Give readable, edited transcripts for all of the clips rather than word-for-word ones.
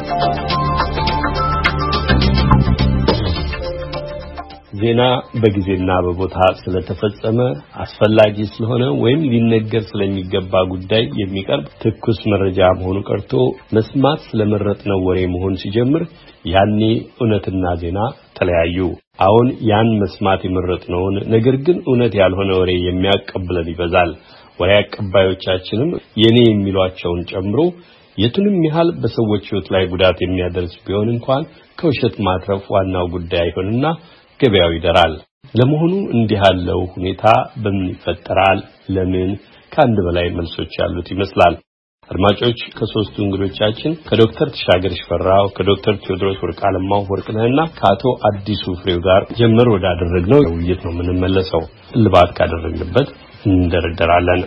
ዜና በጊዜና በቦታ ስለተፈጸመ አስፈላጊ ስለሆነ ወይም ሊነገር ስለሚገባ ጉዳይ የሚቀርብ ትኩስ መረጃ መሆኑ ቀርቶ መስማት ስለመረጥነው ወሬ መሆን ሲጀምር ያኔ እውነትና ዜና ተለያዩ። አሁን ያን መስማት የመረጥነውን ነገር ግን እውነት ያልሆነ ወሬ የሚያቀብለን ይበዛል። ወሬ አቀባዮቻችንም የኔ የሚሏቸውን ጨምሮ የቱንም ያህል በሰዎች ሕይወት ላይ ጉዳት የሚያደርስ ቢሆን እንኳን ከውሸት ማትረፍ ዋናው ጉዳይ አይሆንና ገበያው ይደራል። ለመሆኑ እንዲህ ያለው ሁኔታ በምን ይፈጠራል? ለምን? ከአንድ በላይ መልሶች ያሉት ይመስላል። አድማጮች ከሶስቱ እንግዶቻችን ከዶክተር ተሻገር ሽፈራው፣ ከዶክተር ቴዎድሮስ ወርቅአለማው ወርቅነህና ከአቶ አዲሱ ፍሬው ጋር ጀመር ወዳደረግነው ውይይት ነው የምንመለሰው። ልባት ካደረግንበት እንደረደራለን።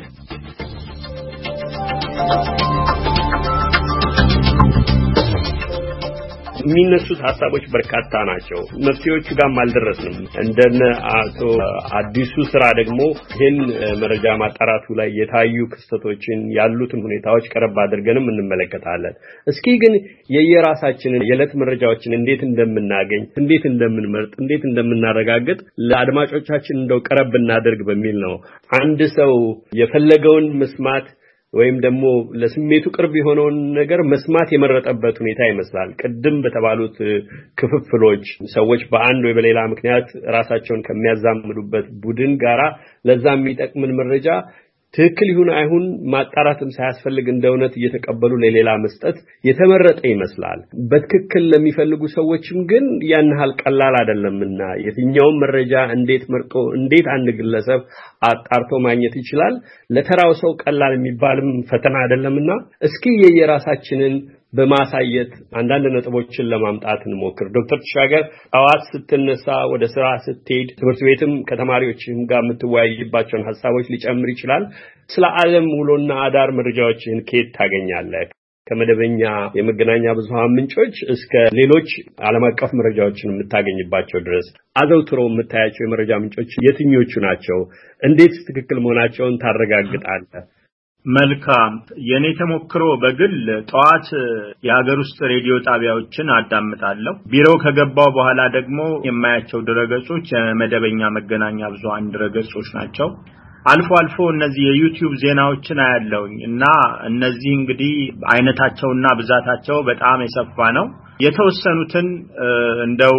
የሚነሱት ሐሳቦች በርካታ ናቸው። መፍትሄዎቹ ጋርም አልደረስንም። እንደነ አቶ አዲሱ ስራ ደግሞ ይህን መረጃ ማጣራቱ ላይ የታዩ ክስተቶችን ያሉትን ሁኔታዎች ቀረብ አድርገንም እንመለከታለን። እስኪ ግን የየራሳችንን የዕለት መረጃዎችን እንዴት እንደምናገኝ፣ እንዴት እንደምንመርጥ፣ እንዴት እንደምናረጋግጥ ለአድማጮቻችን እንደው ቀረብ እናደርግ በሚል ነው። አንድ ሰው የፈለገውን መስማት ወይም ደግሞ ለስሜቱ ቅርብ የሆነውን ነገር መስማት የመረጠበት ሁኔታ ይመስላል። ቅድም በተባሉት ክፍፍሎች ሰዎች በአንድ ወይ በሌላ ምክንያት ራሳቸውን ከሚያዛምዱበት ቡድን ጋራ ለዛ የሚጠቅምን መረጃ ትክክል ይሁን አይሁን ማጣራትም ሳያስፈልግ እንደውነት እየተቀበሉ ለሌላ መስጠት የተመረጠ ይመስላል። በትክክል ለሚፈልጉ ሰዎችም ግን ያን ያህል ቀላል አይደለምና የትኛውን መረጃ እንዴት መርጦ እንዴት አንድ ግለሰብ አጣርቶ ማግኘት ይችላል ለተራው ሰው ቀላል የሚባልም ፈተና አይደለምና እስኪ የየራሳችንን በማሳየት አንዳንድ ነጥቦችን ለማምጣት እንሞክር። ዶክተር ተሻገር ጠዋት ስትነሳ ወደ ስራ ስትሄድ ትምህርት ቤትም ከተማሪዎችም ጋር የምትወያይባቸውን ሐሳቦች ሊጨምር ይችላል። ስለ ዓለም ውሎና አዳር መረጃዎችን ከየት ታገኛለህ? ከመደበኛ የመገናኛ ብዙሃን ምንጮች እስከ ሌሎች ዓለም አቀፍ መረጃዎችን የምታገኝባቸው ድረስ አዘውትሮ የምታያቸው የመረጃ ምንጮች የትኞቹ ናቸው? እንዴት ትክክል መሆናቸውን ታረጋግጣለህ? መልካም። የኔ ተሞክሮ በግል ጠዋት የሀገር ውስጥ ሬዲዮ ጣቢያዎችን አዳምጣለሁ። ቢሮ ከገባው በኋላ ደግሞ የማያቸው ድረገጾች የመደበኛ መገናኛ ብዙሃን ድረገጾች ናቸው። አልፎ አልፎ እነዚህ የዩቲዩብ ዜናዎችን አያለሁኝ እና እነዚህ እንግዲህ አይነታቸውና ብዛታቸው በጣም የሰፋ ነው። የተወሰኑትን እንደው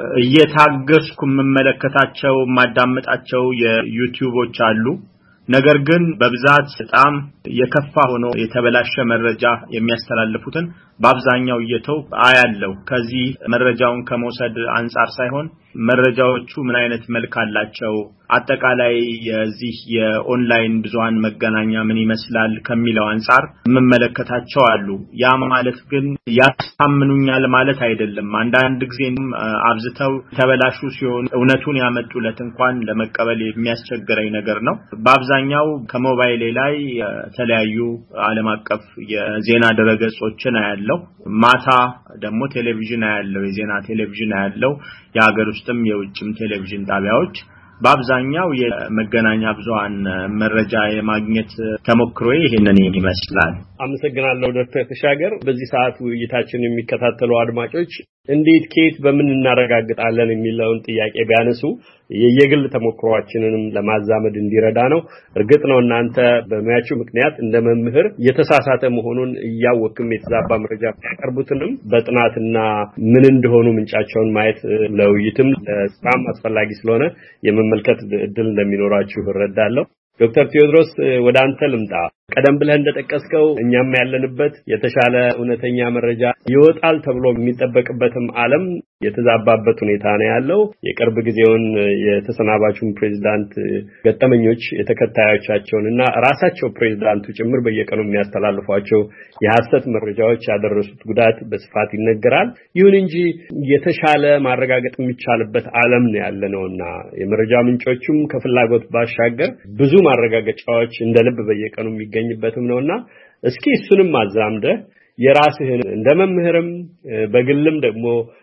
እየታገስኩ መመለከታቸው ማዳመጣቸው የዩቲዩቦች አሉ። ነገር ግን በብዛት በጣም የከፋ ሆኖ የተበላሸ መረጃ የሚያስተላልፉትን በአብዛኛው እየተው አያለው። ከዚህ መረጃውን ከመውሰድ አንፃር ሳይሆን መረጃዎቹ ምን አይነት መልክ አላቸው፣ አጠቃላይ የዚህ የኦንላይን ብዙሃን መገናኛ ምን ይመስላል ከሚለው አንፃር መመለከታቸው አሉ። ያ ማለት ግን ያሳምኑኛል ማለት አይደለም። አንዳንድ ጊዜም አብዝተው ተበላሹ ሲሆን እውነቱን ያመጡለት እንኳን ለመቀበል የሚያስቸግረኝ ነገር ነው። በአብዛኛው ከሞባይል ላይ የተለያዩ ዓለም አቀፍ የዜና ድረገጾችን አያለው። ማታ ደግሞ ቴሌቪዥን አያለው፣ የዜና ቴሌቪዥን አያለው። የሀገር ውስጥም የውጭም ቴሌቪዥን ጣቢያዎች በአብዛኛው የመገናኛ ብዙሃን መረጃ የማግኘት ተሞክሮዬ ይሄንን ይመስላል። አመሰግናለሁ ዶክተር ተሻገር። በዚህ ሰዓት ውይይታችንን የሚከታተሉ አድማጮች እንዴት ከየት በምን እናረጋግጣለን የሚለውን ጥያቄ ቢያነሱ የየግል ተሞክሮአችንንም ለማዛመድ እንዲረዳ ነው። እርግጥ ነው እናንተ በሙያችሁ ምክንያት እንደ መምህር የተሳሳተ መሆኑን እያወቅም የተዛባ መረጃ ያቀርቡትንም በጥናትና ምን እንደሆኑ ምንጫቸውን ማየት ለውይይትም ለስራም አስፈላጊ ስለሆነ የመመልከት እድል እንደሚኖራችሁ እረዳለሁ። ዶክተር ቴዎድሮስ ወደ አንተ ልምጣ። ቀደም ብለህ እንደጠቀስከው እኛም ያለንበት የተሻለ እውነተኛ መረጃ ይወጣል ተብሎ የሚጠበቅበትም ዓለም የተዛባበት ሁኔታ ነው ያለው። የቅርብ ጊዜውን የተሰናባቹን ፕሬዝዳንት ገጠመኞች የተከታዮቻቸውንና ራሳቸው ፕሬዝዳንቱ ጭምር በየቀኑ የሚያስተላልፏቸው የሐሰት መረጃዎች ያደረሱት ጉዳት በስፋት ይነገራል። ይሁን እንጂ የተሻለ ማረጋገጥ የሚቻልበት ዓለም ነው ያለነውና የመረጃ ምንጮቹም ከፍላጎት ባሻገር ብዙ ማረጋገጫዎች እንደ ልብ በየቀኑ የሚገኝበትም ነውና እስኪ እሱንም አዛምደህ የራስህን እንደ መምህርም በግልም ደግሞ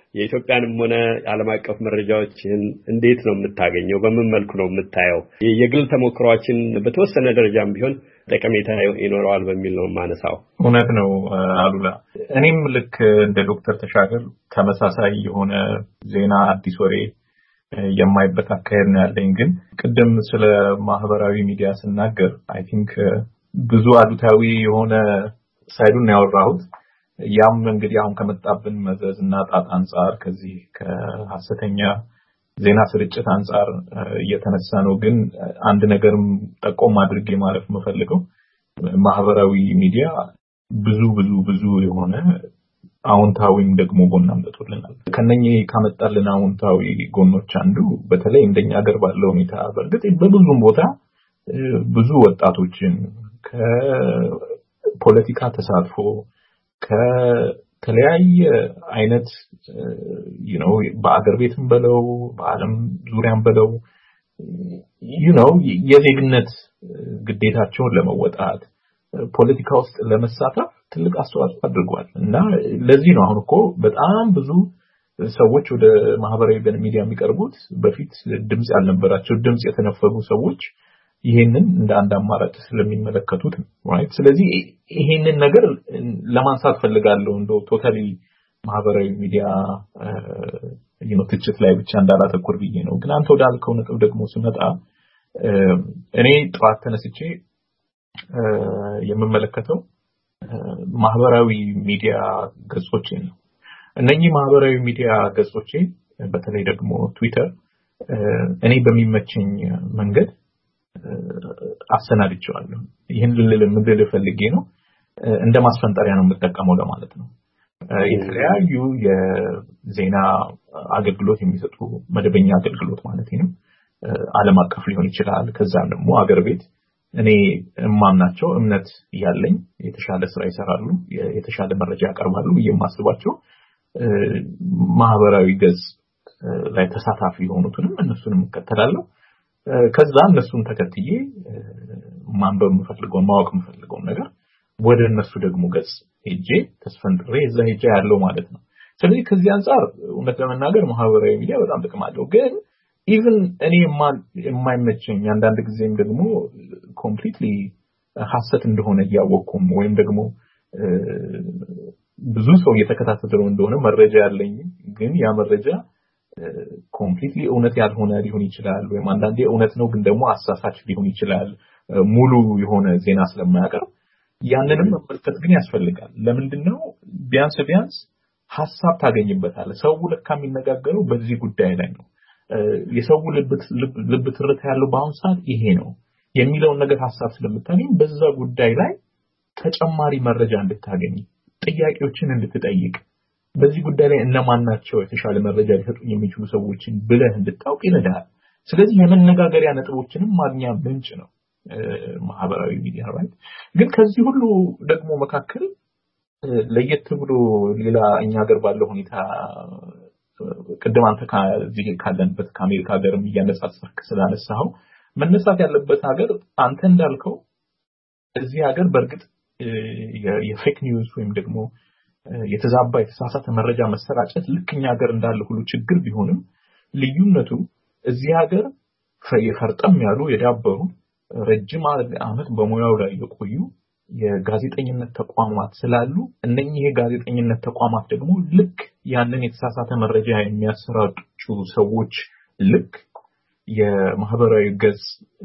የኢትዮጵያንም ሆነ ዓለም አቀፍ መረጃዎችን እንዴት ነው የምታገኘው? በምን መልኩ ነው የምታየው? የግል ተሞክሯችን በተወሰነ ደረጃም ቢሆን ጠቀሜታ ይኖረዋል በሚል ነው ማነሳው። እውነት ነው አሉላ። እኔም ልክ እንደ ዶክተር ተሻገር ተመሳሳይ የሆነ ዜና አዲስ ወሬ የማይበት አካሄድ ነው ያለኝ። ግን ቅድም ስለ ማህበራዊ ሚዲያ ስናገር አይ ቲንክ ብዙ አሉታዊ የሆነ ሳይዱን ያወራሁት ያም እንግዲህ አሁን ከመጣብን መዘዝና ጣጣ አንፃር ከዚህ ከሐሰተኛ ዜና ስርጭት አንፃር እየተነሳ ነው። ግን አንድ ነገርም ጠቆም አድርጌ ማለፍ የምፈልገው ማህበራዊ ሚዲያ ብዙ የሆነ አዎንታዊም ደግሞ ጎን አምጥቶልናል። ከነኚህ ካመጣልን አዎንታዊ ጎኖች አንዱ በተለይ እንደኛ ሀገር ባለው ሁኔታ በእርግጥ በብዙም ቦታ ብዙ ወጣቶችን ከፖለቲካ ተሳትፎ ከተለያየ አይነት በአገር ቤትም በለው በዓለም ዙሪያም በለው የዜግነት ግዴታቸውን ለመወጣት ፖለቲካ ውስጥ ለመሳተፍ ትልቅ አስተዋጽኦ አድርጓል እና ለዚህ ነው አሁን እኮ በጣም ብዙ ሰዎች ወደ ማህበራዊ ሚዲያ የሚቀርቡት በፊት ድምጽ ያልነበራቸው ድምጽ የተነፈጉ ሰዎች ይሄንን እንደ አንድ አማራጭ ስለሚመለከቱት right ስለዚህ ይሄንን ነገር ለማንሳት ፈልጋለሁ እንደው ቶታሊ ማህበራዊ ሚዲያ ትችት ላይ ብቻ እንዳላተኩር ብዬ ነው። ግን አንተ ወዳልከው ነጥብ ደግሞ ስመጣ እኔ ጠዋት ተነስቼ የምመለከተው ማህበራዊ ሚዲያ ገጾችን ነው። እነኚህ ማህበራዊ ሚዲያ ገጾች በተለይ ደግሞ ትዊተር እኔ በሚመቸኝ መንገድ አሰናድቼዋለሁ። ይሄን ልል ፈልጌ ነው እንደ ማስፈንጠሪያ ነው የምጠቀመው ለማለት ነው። የተለያዩ የዜና አገልግሎት የሚሰጡ መደበኛ አገልግሎት ማለት ነው ዓለም አቀፍ ሊሆን ይችላል። ከዛም ደግሞ አገር ቤት እኔ እማምናቸው እምነት ያለኝ የተሻለ ስራ ይሰራሉ የተሻለ መረጃ ያቀርባሉ የማስባቸው ማህበራዊ ገጽ ላይ ተሳታፊ የሆኑትንም እነሱንም እከተላለሁ። ከዛ እነሱን ተከትዬ ማንበብ የምፈልገው ማወቅ የምፈልገው ነገር ወደ እነሱ ደግሞ ገጽ ሄጄ ተስፈንጥሬ እዛ ሄጄ ያለው ማለት ነው። ስለዚህ ከዚህ አንፃር እውነት ለመናገር ማህበራዊ ሚዲያ በጣም ጥቅም አለው። ግን ኢቭን እኔ የማይመቸኝ አንዳንድ ጊዜም ደግሞ ኮምፕሊትሊ ሐሰት እንደሆነ ያወቅኩም ወይም ደግሞ ብዙ ሰው እየተከታተለው እንደሆነ መረጃ ያለኝ ግን ያ መረጃ ኮምፕሊትሊ እውነት ያልሆነ ሊሆን ይችላል ወይም አንዳንዴ እውነት ነው ግን ደግሞ አሳሳች ሊሆን ይችላል ሙሉ የሆነ ዜና ስለማያቀርብ ያንንም መመልከት ግን ያስፈልጋል። ለምንድነው ቢያንስ ሐሳብ ታገኝበታለህ። ሰው ለካ የሚነጋገረው በዚህ ጉዳይ ላይ ነው። የሰው ልብ ትርታ ያለው በአሁን ሰዓት ይሄ ነው የሚለው ነገር ሐሳብ ስለምታገኝ በዛ ጉዳይ ላይ ተጨማሪ መረጃ እንድታገኝ ጥያቄዎችን እንድትጠይቅ በዚህ ጉዳይ ላይ እነማን ናቸው የተሻለ መረጃ ሊሰጡኝ የሚችሉ ሰዎችን ብለህ እንድታውቅ ይረዳል። ስለዚህ የመነጋገሪያ ነጥቦችንም ማግኛ ምንጭ ነው ማህበራዊ ሚዲያ right። ግን ከዚህ ሁሉ ደግሞ መካከል ለየት ብሎ ሌላ እኛ ሀገር ባለው ሁኔታ ቅድም አንተ ከዚህ ካለንበት ከአሜሪካ ሀገርም እያነጻጸርክ ስላነሳው መነሳት ያለበት ሀገር አንተ እንዳልከው እዚህ ሀገር በእርግጥ የፌክ ኒውስ ወይም ደግሞ የተዛባ የተሳሳተ መረጃ መሰራጨት ልክኛ ሀገር እንዳለ ሁሉ ችግር ቢሆንም ልዩነቱ እዚህ ሀገር የፈርጠም ያሉ የዳበሩ ረጅም ዓመት በሙያው ላይ የቆዩ የጋዜጠኝነት ተቋማት ስላሉ እነኚህ የጋዜጠኝነት ተቋማት ደግሞ ልክ ያንን የተሳሳተ መረጃ የሚያሰራጩ ሰዎች ልክ የማህበራዊ ገጽ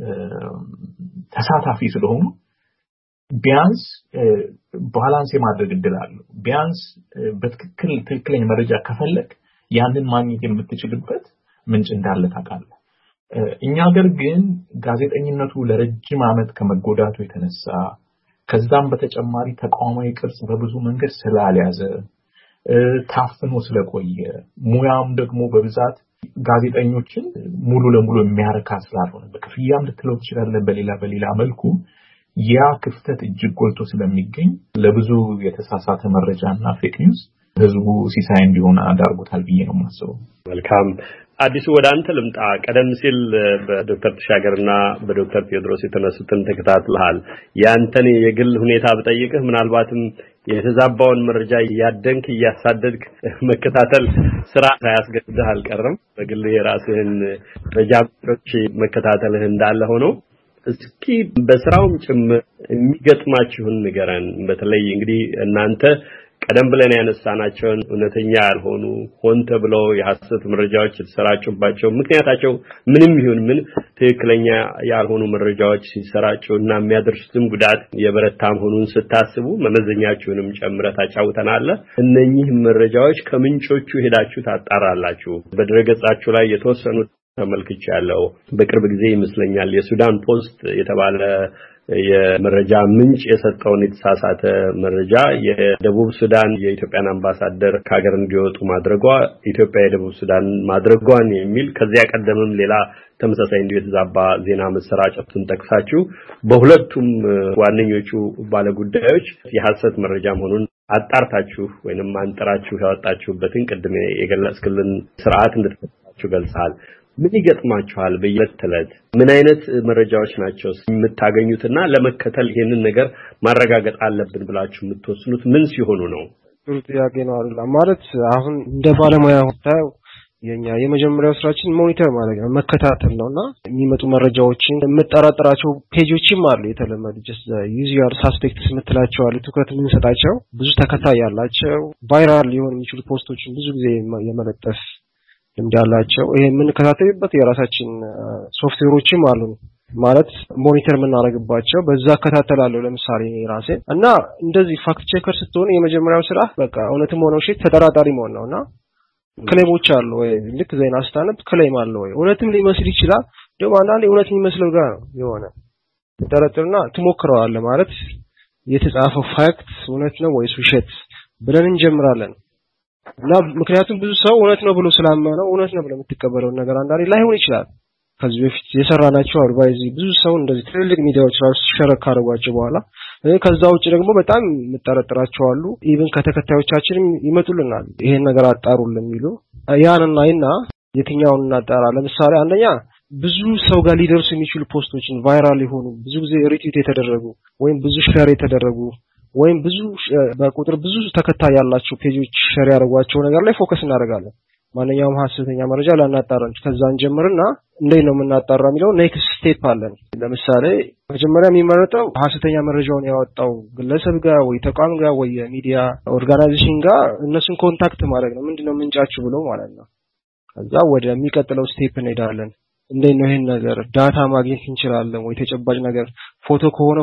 ተሳታፊ ስለሆኑ ቢያንስ ባላንስ የማድረግ እድል አለው። ቢያንስ በትክክለኛ መረጃ ከፈለክ ያንን ማግኘት የምትችልበት ምንጭ እንዳለ ታውቃለህ። እኛ ሀገር ግን ጋዜጠኝነቱ ለረጅም ዓመት ከመጎዳቱ የተነሳ ከዛም በተጨማሪ ተቋማዊ ቅርጽ በብዙ መንገድ ስላልያዘ ታፍኖ ስለቆየ ሙያም ደግሞ በብዛት ጋዜጠኞችን ሙሉ ለሙሉ የሚያረካ ስላልሆነ በክፍያም ልትለው ትችላለህ በሌላ መልኩ ያ ክፍተት እጅግ ጎልቶ ስለሚገኝ ለብዙ የተሳሳተ መረጃና ፌክ ኒውስ ህዝቡ ሲሳይ እንዲሆን አዳርጎታል ብዬ ነው የማስበው። መልካም አዲሱ ወደ አንተ ልምጣ። ቀደም ሲል በዶክተር ተሻገርና በዶክተር ቴዎድሮስ የተነሱትን ተከታትለሃል። ያንተን የግል ሁኔታ ብጠይቅህ ምናልባትም የተዛባውን መረጃ ያደንክ ያሳደድክ መከታተል ስራ ያስገድድህ አልቀረም በግል የራስህን መረጃዎች መከታተልህ እንዳለ ሆኖ እስኪ በስራውም ጭምር የሚገጥማችሁን ንገረን በተለይ እንግዲህ እናንተ ቀደም ብለን ያነሳናቸውን እውነተኛ ያልሆኑ ሆን ተብለው የሐሰት መረጃዎች የተሰራጩባቸው ምክንያታቸው ምንም ይሁን ምን ትክክለኛ ያልሆኑ መረጃዎች ሲሰራጩና የሚያደርሱትም ጉዳት የበረታ መሆኑን ስታስቡ መመዘኛችሁንም ጨምረህ ታጫውተናለህ እነኚህ መረጃዎች ከምንጮቹ ሄዳችሁ ታጣራላችሁ በድረገጻችሁ ላይ የተወሰኑት ተመልክቻለሁ በቅርብ ጊዜ ይመስለኛል የሱዳን ፖስት የተባለ የመረጃ ምንጭ የሰጠውን የተሳሳተ መረጃ የደቡብ ሱዳን የኢትዮጵያን አምባሳደር ከሀገር እንዲወጡ ማድረጓ ኢትዮጵያ የደቡብ ሱዳን ማድረጓን የሚል ከዚያ ቀደምም ሌላ ተመሳሳይ እንዲሁ የተዛባ ዜና መሰራጨቱን ጠቅሳችሁ በሁለቱም ዋነኞቹ ባለጉዳዮች የሐሰት መረጃ መሆኑን አጣርታችሁ ወይንም አንጠራችሁ ያወጣችሁበትን ቅድም የገለጽክልን ስርዓት እንድትፈታችሁ ገልጸሃል ምን ይገጥማችኋል በየተለት ምን አይነት መረጃዎች ናቸው የምታገኙትና ለመከተል ይሄንን ነገር ማረጋገጥ አለብን ብላችሁ የምትወስኑት ምን ሲሆኑ ነው ጥያቄ ነው አይደል ማለት አሁን እንደ ባለሙያ ሆታው የኛ የመጀመሪያው ስራችን ሞኒተር ማድረግ ነው መከታተል ነውና የሚመጡ መረጃዎችን የምጠራጥራቸው ፔጆችም አሉ የተለመዱ just usual suspects የምትላቸው አሉ ትኩረት የምንሰጣቸው ብዙ ተከታይ ያላቸው ቫይራል ሊሆኑ የሚችሉ ፖስቶችን ብዙ ጊዜ የመለጠፍ እንዳላቸው ይሄ ምን ከታተይበት የራሳችን ሶፍትዌሮችም አሉ ማለት ሞኒተር የምናደርግባቸው በዛ ከታተላለሁ ለምሳሌ ራሴ እና እንደዚህ ፋክት ቼከር ስትሆን የመጀመሪያው ስራ በቃ እውነትም ሆነ ውሸት ተጠራጣሪ መሆን ነውና ክሌሞች አሉ ወይ ልክ ዜና ስታነብ ክሌም አለ ወይ እውነትም ሊመስል ይችላል ደግሞ አንዳንዴ እውነት የሚመስለው ጋር ነው የሆነ ተጠራጥርና ትሞክረዋለህ ማለት የተጻፈው ፋክት እውነት ነው ወይስ ውሸት ብለን እንጀምራለን እና ምክንያቱም ብዙ ሰው እውነት ነው ብሎ ስላመነው እውነት ነው ብሎ የምትቀበለው ነገር አንዳንዴ ላይሆን ይችላል ከዚህ በፊት የሰራናቸው አድቫይዝ ብዙ ሰው እንደዚህ ትልልቅ ሚዲያዎች ራሱ ሸረክ አድርጓቸው በኋላ ከዛ ውጭ ደግሞ በጣም የምጠረጥራቸው አሉ ኢቭን ከተከታዮቻችንም ይመጡልናል ይሄን ነገር አጣሩልን የሚሉ ያንና የትኛውን እናጣራ ለምሳሌ አንደኛ ብዙ ሰው ጋር ሊደርሱ የሚችሉ ፖስቶችን ቫይራል ይሆኑ ብዙ ጊዜ ሪትዊት የተደረጉ ወይም ብዙ ሼር የተደረጉ ወይም ብዙ በቁጥር ብዙ ተከታይ ያላቸው ፔጆች ሼር ያደርጓቸው ነገር ላይ ፎከስ እናደርጋለን ማንኛውም ሐሰተኛ መረጃ ላናጣራን ከዛን ጀምርና እንዴት ነው የምናጣራ የሚለው ኔክስት ስቴፕ አለን ለምሳሌ መጀመሪያ የሚመረጠው ሐሰተኛ መረጃውን ያወጣው ግለሰብ ጋር ወይ ተቋም ጋር ወይ ሚዲያ ኦርጋናይዜሽን ጋር እነሱን ኮንታክት ማድረግ ነው ምንድነው ምንጫችሁ ብለው ማለት ነው ከዛ ወደ የሚቀጥለው ስቴፕ እንሄዳለን እንዴት ነው ይሄን ነገር ዳታ ማግኘት እንችላለን ወይ ተጨባጭ ነገር ፎቶ ከሆነ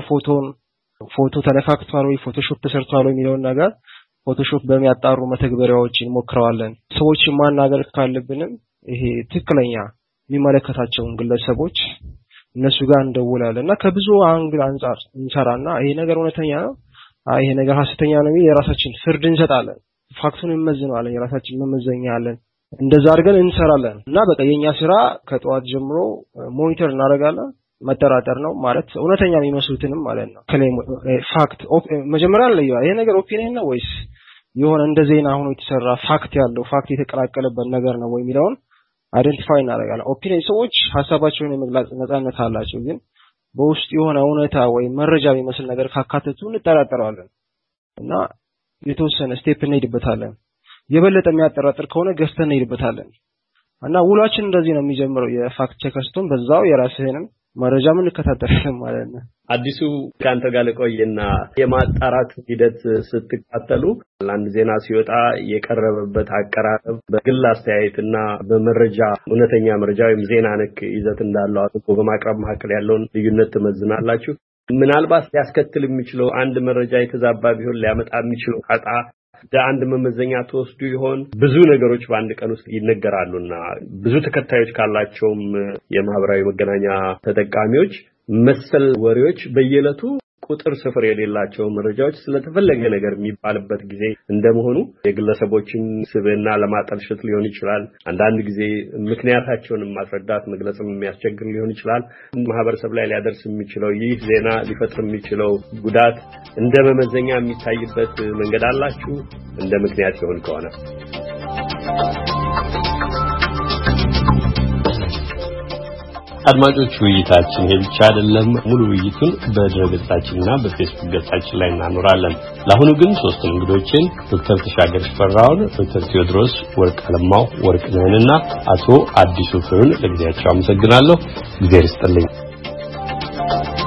ፎቶ ተለካክቷል ወይ ፎቶሾፕ ተሰርቷል ወይ የሚለው ነገር ፎቶሾፕ በሚያጣሩ መተግበሪያዎችን ሞክረዋለን ሰዎችን ማናገር ካለብንም ይሄ ትክክለኛ የሚመለከታቸውን ግለሰቦች እነሱ ጋር እንደውላለንና ከብዙ አንግል አንፃር እንሰራና ይሄ ነገር እውነተኛ ነው ይሄ ነገር ሐሰተኛ ነው የራሳችን ፍርድ እንሰጣለን ፋክቱን እንመዝናለን የራሳችን መመዘኛ አለን እንደዛ አድርገን እንሰራለን እና በቃ የኛ ስራ ከጧት ጀምሮ ሞኒተር እናደርጋለን መጠራጠር ነው ማለት እውነተኛ የሚመስሉትንም ማለት ነው ክሌም ፋክት መጀመሪያ ላይ ይሄ ነገር ኦፒኒየን ነው ወይስ የሆነ እንደ ዜና ሆኖ የተሰራ ፋክት ያለው ፋክት የተቀላቀለበት ነገር ነው ወይ የሚለውን አይደንቲፋይ እናደርጋለን ኦፒኒየን ሰዎች ሐሳባቸውን የመግለጽ ነፃነት አላቸው ግን በውስጥ የሆነ እውነታ ወይ መረጃ የሚመስል ነገር ካካተቱ እንጠራጠራለን እና የተወሰነ ስቴፕ እንሄድበታለን የበለጠ የሚያጠራጥር ከሆነ ገፍተን እንሄድበታለን እና ውላችን እንደዚህ ነው የሚጀምረው የፋክት ቼከርስቶን በዛው የራስህንም መረጃ ምን ከተተረፈ ማለት ነው አዲሱ ካንተ ጋር ለቆየና የማጣራት ሂደት ስትከታተሉ አንድ ዜና ሲወጣ የቀረበበት አቀራረብ በግል አስተያየትና በመረጃ እውነተኛ መረጃ ወይም ዜና ነክ ይዘት እንዳለው አጥቆ በማቅረብ መካከል ያለውን ልዩነት ትመዝናላችሁ ምናልባት ሊያስከትል የሚችለው አንድ መረጃ የተዛባ ቢሆን ሊያመጣ የሚችለው ጣጣ አንድ መመዘኛ ተወስዱ ይሆን ብዙ ነገሮች በአንድ ቀን ውስጥ ይነገራሉና ብዙ ተከታዮች ካላቸውም የማህበራዊ መገናኛ ተጠቃሚዎች መሰል ወሬዎች በየለቱ ቁጥር ስፍር የሌላቸው መረጃዎች ስለተፈለገ ነገር የሚባልበት ጊዜ እንደመሆኑ የግለሰቦችን ስብዕና ለማጠልሸት ሊሆን ይችላል አንዳንድ ጊዜ ምክንያታቸውን ማስረዳት መግለጽም የሚያስቸግር ሊሆን ይችላል ማህበረሰብ ላይ ሊያደርስ የሚችለው ይህ ዜና ሊፈጥር የሚችለው ጉዳት እንደ መመዘኛ የሚታይበት መንገድ አላችሁ እንደ ምክንያት ይሆን ከሆነ አድማጮች ውይይታችን ይሄ ብቻ አይደለም። ሙሉ ውይይቱን በድረገጻችንና በፌስቡክ ገጻችን ላይ እናኖራለን። ለአሁኑ ግን ሶስት እንግዶችን ዶክተር ተሻገር ሽፈራውን፣ ዶክተር ቴዎድሮስ ወርቅአለማው ወርቅነህንና አቶ አዲሱ ፍሩን ለጊዜያቸው አመሰግናለሁ። እግዚአብሔር ይስጥልኝ።